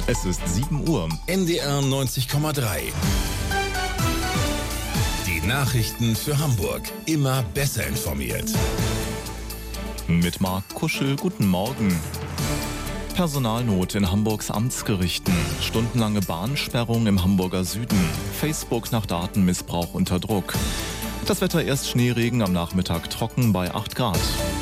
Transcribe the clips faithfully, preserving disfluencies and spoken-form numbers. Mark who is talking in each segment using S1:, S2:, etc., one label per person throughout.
S1: Es ist sieben Uhr.
S2: N D R neunzig Komma drei. Die Nachrichten für Hamburg. Immer besser informiert.
S1: Mit Marc Kuschel, guten Morgen. Personalnot in Hamburgs Amtsgerichten. Stundenlange Bahnsperrung im Hamburger Süden. Facebook nach Datenmissbrauch unter Druck. Das Wetter erst Schneeregen, am Nachmittag trocken bei acht Grad.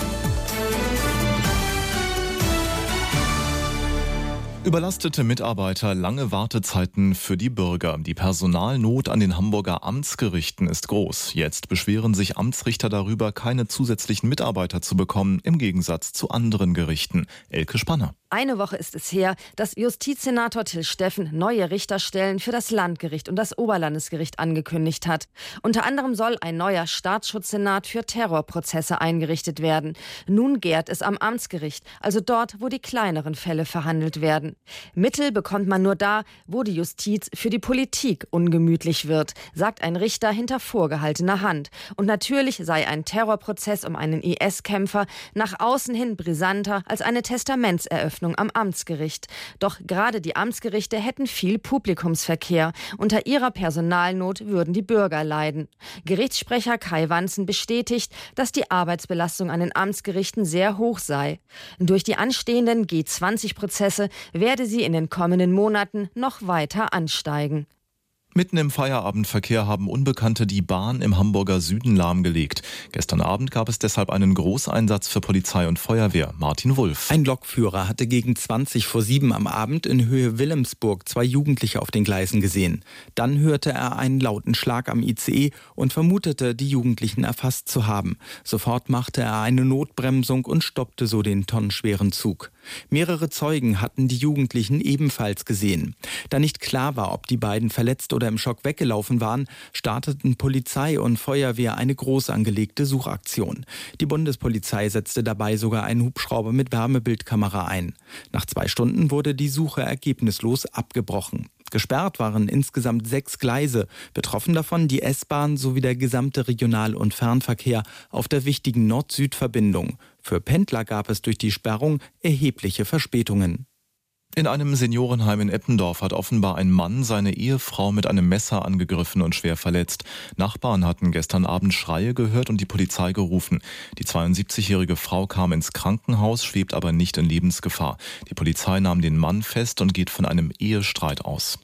S1: Überlastete Mitarbeiter, lange Wartezeiten für die Bürger. Die Personalnot an den Hamburger Amtsgerichten ist groß. Jetzt beschweren sich Amtsrichter darüber, keine zusätzlichen Mitarbeiter zu bekommen, im Gegensatz zu anderen Gerichten. Elke Spanner.
S3: Eine Woche ist es her, dass Justizsenator Till Steffen neue Richterstellen für das Landgericht und das Oberlandesgericht angekündigt hat. Unter anderem soll ein neuer Staatsschutzsenat für Terrorprozesse eingerichtet werden. Nun gärt es am Amtsgericht, also dort, wo die kleineren Fälle verhandelt werden. Mittel bekommt man nur da, wo die Justiz für die Politik ungemütlich wird, sagt ein Richter hinter vorgehaltener Hand. Und natürlich sei ein Terrorprozess um einen I S-Kämpfer nach außen hin brisanter als eine Testamentseröffnung am Amtsgericht. Doch gerade die Amtsgerichte hätten viel Publikumsverkehr. Unter ihrer Personalnot würden die Bürger leiden. Gerichtssprecher Kai Wanzen bestätigt, dass die Arbeitsbelastung an den Amtsgerichten sehr hoch sei. Durch die anstehenden G zwanzig Prozesse werde sie in den kommenden Monaten noch weiter ansteigen.
S1: Mitten im Feierabendverkehr haben Unbekannte die Bahn im Hamburger Süden lahmgelegt. Gestern Abend gab es deshalb einen Großeinsatz für Polizei und Feuerwehr. Martin Wulff.
S4: Ein Lokführer hatte gegen zwanzig vor sieben am Abend in Höhe Wilhelmsburg zwei Jugendliche auf den Gleisen gesehen. Dann hörte er einen lauten Schlag am I C E und vermutete, die Jugendlichen erfasst zu haben. Sofort machte er eine Notbremsung und stoppte so den tonnenschweren Zug. Mehrere Zeugen hatten die Jugendlichen ebenfalls gesehen. Da nicht klar war, ob die beiden verletzt oder im Schock weggelaufen waren, starteten Polizei und Feuerwehr eine groß angelegte Suchaktion. Die Bundespolizei setzte dabei sogar einen Hubschrauber mit Wärmebildkamera ein. Nach zwei Stunden wurde die Suche ergebnislos abgebrochen. Gesperrt waren insgesamt sechs Gleise, betroffen davon die S-Bahn sowie der gesamte Regional- und Fernverkehr auf der wichtigen Nord-Süd-Verbindung. Für Pendler gab es durch die Sperrung erhebliche Verspätungen.
S1: In einem Seniorenheim in Eppendorf hat offenbar ein Mann seine Ehefrau mit einem Messer angegriffen und schwer verletzt. Nachbarn hatten gestern Abend Schreie gehört und die Polizei gerufen. Die zweiundsiebzigjährige Frau kam ins Krankenhaus, schwebt aber nicht in Lebensgefahr. Die Polizei nahm den Mann fest und geht von einem Ehestreit aus.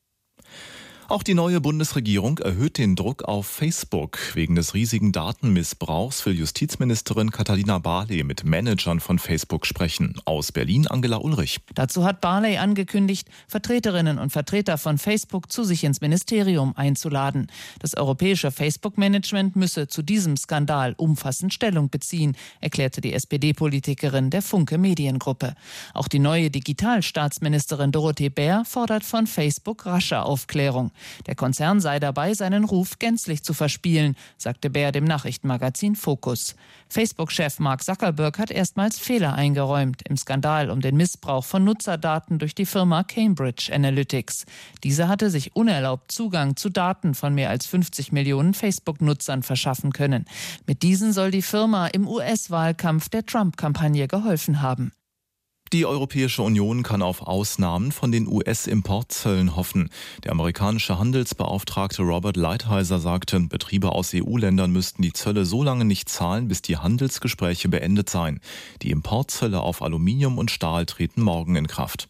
S1: Auch die neue Bundesregierung erhöht den Druck auf Facebook. Wegen des riesigen Datenmissbrauchs will Justizministerin Katharina Barley mit Managern von Facebook sprechen. Aus Berlin Angela Ulrich.
S5: Dazu hat Barley angekündigt, Vertreterinnen und Vertreter von Facebook zu sich ins Ministerium einzuladen. Das europäische Facebook-Management müsse zu diesem Skandal umfassend Stellung beziehen, erklärte die S P D-Politikerin der Funke Mediengruppe. Auch die neue Digitalstaatsministerin Dorothee Bär fordert von Facebook rasche Aufklärung. Der Konzern sei dabei, seinen Ruf gänzlich zu verspielen, sagte Bär dem Nachrichtenmagazin Focus. Facebook-Chef Mark Zuckerberg hat erstmals Fehler eingeräumt im Skandal um den Missbrauch von Nutzerdaten durch die Firma Cambridge Analytics. Diese hatte sich unerlaubt Zugang zu Daten von mehr als fünfzig Millionen Facebook-Nutzern verschaffen können. Mit diesen soll die Firma im U S-Wahlkampf der Trump-Kampagne geholfen haben.
S1: Die Europäische Union kann auf Ausnahmen von den U S-Importzöllen hoffen. Der amerikanische Handelsbeauftragte Robert Lighthizer sagte, Betriebe aus E U-Ländern müssten die Zölle so lange nicht zahlen, bis die Handelsgespräche beendet seien. Die Importzölle auf Aluminium und Stahl treten morgen in Kraft.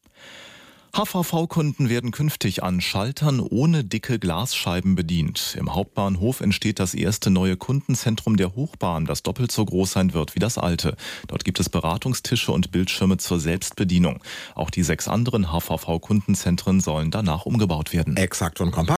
S1: H V V-Kunden werden künftig an Schaltern ohne dicke Glasscheiben bedient. Im Hauptbahnhof entsteht das erste neue Kundenzentrum der Hochbahn, das doppelt so groß sein wird wie das alte. Dort gibt es Beratungstische und Bildschirme zur Selbstbedienung. Auch die sechs anderen H V V-Kundenzentren sollen danach umgebaut werden.
S2: Exakt und kompakt.